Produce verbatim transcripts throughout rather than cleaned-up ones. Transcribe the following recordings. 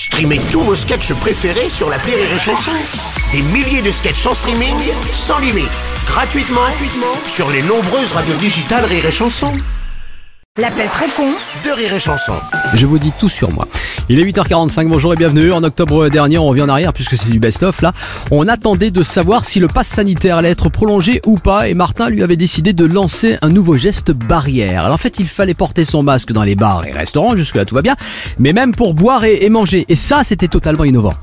Streamez tous vos sketchs préférés sur l'appli Rire et Chanson. Des milliers de sketchs en streaming, sans limite, gratuitement, gratuitement sur les nombreuses radios digitales Rire et Chanson. L'appel très con de Rire et Chanson. Je vous dis tout sur moi. Il est huit heures quarante-cinq, bonjour et bienvenue. En octobre dernier, on revient en arrière puisque c'est du best-of là. On attendait de savoir si le pass sanitaire allait être prolongé ou pas et Martin lui avait décidé de lancer un nouveau geste barrière. Alors en fait, il fallait porter son masque dans les bars et restaurants, jusque là tout va bien, mais même pour boire et, et manger. Et ça, c'était totalement innovant.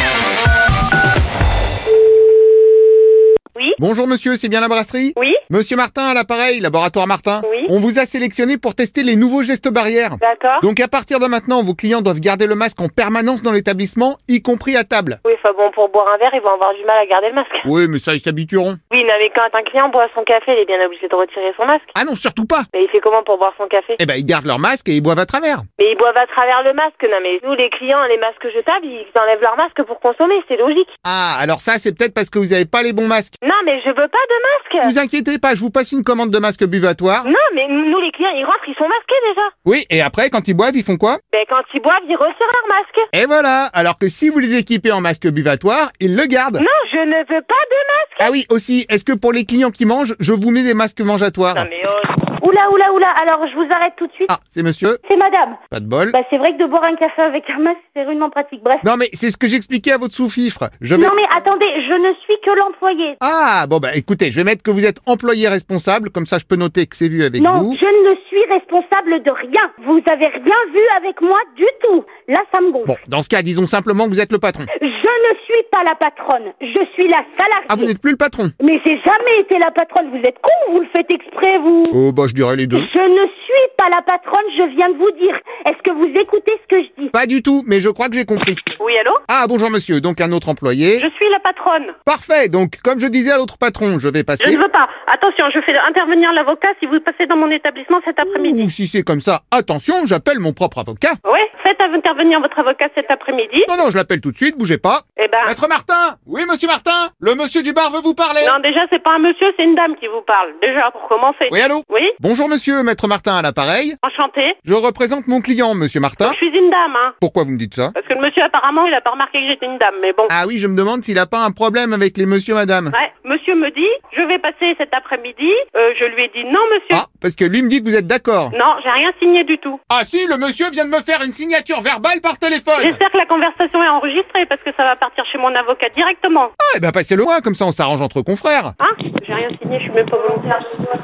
Oui. Bonjour monsieur, c'est bien la brasserie ? Oui. Monsieur Martin à l'appareil, laboratoire Martin. Oui. On vous a sélectionné pour tester les nouveaux gestes barrières. D'accord. Donc à partir de maintenant, vos clients doivent garder le masque en permanence dans l'établissement, y compris à table. Oui, enfin bon, pour boire un verre, ils vont avoir du mal à garder le masque. Oui, mais ça, ils s'habitueront. Oui, non, mais quand un client boit son café, il est bien obligé de retirer son masque. Ah non, surtout pas. Mais il fait comment pour boire son café? Eh ben, ils gardent leur masque et ils boivent à travers. Mais ils boivent à travers le masque. Non, mais nous, les clients, les masques jetables, ils enlèvent leur masque pour consommer, c'est logique. Ah, alors ça, c'est peut-être parce que vous avez pas les bons masques. Non, mais je veux pas de masque. Vous inquiétez pas, je vous passe une commande de masque buvatoire. Non, mais nous, les clients, ils rentrent, ils sont masqués déjà. Oui, et après, quand ils boivent, ils font quoi? Ben, quand ils boivent, ils retirent leur masque. Et voilà, alors que si vous les équipez en masque buvatoire, ils le gardent. Non, je ne veux pas de masque. Ah oui, aussi, est-ce que pour les clients qui mangent, je vous mets des masques mangatoires? Non, mais oh... Oula, oula, oula, alors je vous arrête tout de suite. Ah, c'est monsieur? C'est madame. Pas de bol. Bah, c'est vrai que de boire un café avec un masque, c'est rudement pratique. Bref. Non mais c'est ce que j'expliquais à votre sous-fifre. Je vais... Non, mais attendez, je ne suis que l'employé. Ah, bon bah écoutez, je vais mettre que vous êtes employé responsable, comme ça je peux noter que c'est vu avec Non, vous. je ne suis responsable de rien. Vous avez rien vu avec moi du tout. Là, ça me gonfle. Bon, dans ce cas, disons simplement que vous êtes le patron. Je ne suis pas la patronne. Je suis la salariée. Ah, vous n'êtes plus le patron? Mais j'ai jamais été la patronne. Vous êtes con ou vous le faites exprès, vous? Oh, bah je dirais les deux. Je ne suis pas la patronne, je viens de vous dire. Est-ce que vous écoutez ce que je dis? Pas du tout, mais je crois que j'ai compris. Oui, allô? Ah, bonjour monsieur, donc un autre employé. Je suis la patronne. Parfait, donc comme je disais à l'autre patron, je vais passer... Je ne veux pas. Attention, je fais intervenir l'avocat si vous passez dans mon établissement cet après-midi. Ou si c'est comme ça, attention, j'appelle mon propre avocat. Oui, faites intervenir votre avocat cet après-midi. Non, non, je l'appelle tout de suite, bougez pas. Eh ben... Maître Martin! Oui, monsieur Martin? Le monsieur du bar veut vous parler. Non, déjà, c'est pas un monsieur, c'est une dame qui vous parle. Déjà, pour commencer. Oui, allô? Oui? Bonjour monsieur, Maître Martin à l'appareil. Enchanté. Je représente mon client, monsieur Martin. Je suis une dame, hein. Pourquoi vous me dites ça? Parce que le monsieur, apparemment, il a pas remarqué que j'étais une dame, mais bon. Ah oui, je me demande s'il a pas un problème avec les monsieur madame. Ouais, monsieur me dit, je vais passer cet après-midi. Euh, je lui ai dit non, monsieur. Ah, parce que lui me dit que vous êtes d'accord. Non, j'ai rien signé du tout. Ah si, le monsieur vient de me faire une signature verbale par téléphone. J'espère que la conversation est enregistrée, parce que ça va partir chez mon avocat directement. Ah, eh ben passez-le moi, comme ça on s'arrange entre confrères. Hein? J'ai rien signé, je suis même pas volontaire.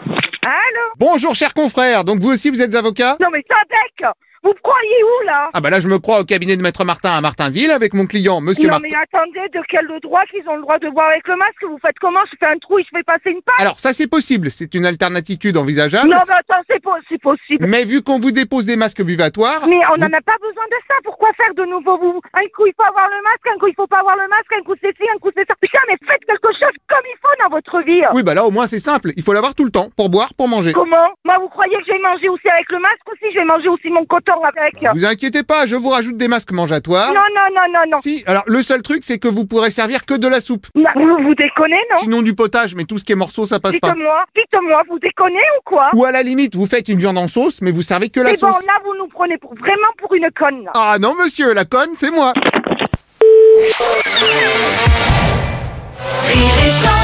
Allô? Bonjour chers confrères, donc vous aussi vous êtes avocat? Non mais ça bec! Vous me croyez où là? Ah bah là je me crois au cabinet de Maître Martin à Martinville avec mon client, monsieur Non Martin. mais attendez, de quel droit qu'ils ont le droit de boire avec le masque? Vous faites comment? Je fais un trou et je fais passer une paille? Alors ça c'est possible, c'est une alternative envisageable. Non mais attends, c'est po- c'est possible. Mais vu qu'on vous dépose des masques buvatoires... Mais on n'en vous- a pas besoin de ça. Pourquoi faire de nouveau vous? Un coup il faut avoir le masque, un coup il faut pas avoir le masque, un coup c'est ci, un coup c'est ça. Putain mais faites quelque chose comme il faut dans votre vie. Oui bah là au moins c'est simple, il faut l'avoir tout le temps, pour boire, pour manger. Comment? Moi vous croyez que je vais manger aussi avec le masque aussi? Je vais manger aussi mon coton avec. Vous inquiétez pas, je vous rajoute des masques mangatoires. Non non non non non. Si, alors le seul truc c'est que vous pourrez servir que de la soupe. Non, vous, vous déconnez non? Sinon du potage, mais tout ce qui est morceau ça passe pas. Dites-moi, dites-moi, vous déconnez ou quoi? Ou à la limite, vous faites une viande en sauce, mais vous servez que la Mais sauce. bon, là, vous nous prenez pour, vraiment pour une conne, là. Ah non monsieur, la conne c'est moi. Rire et Chanson.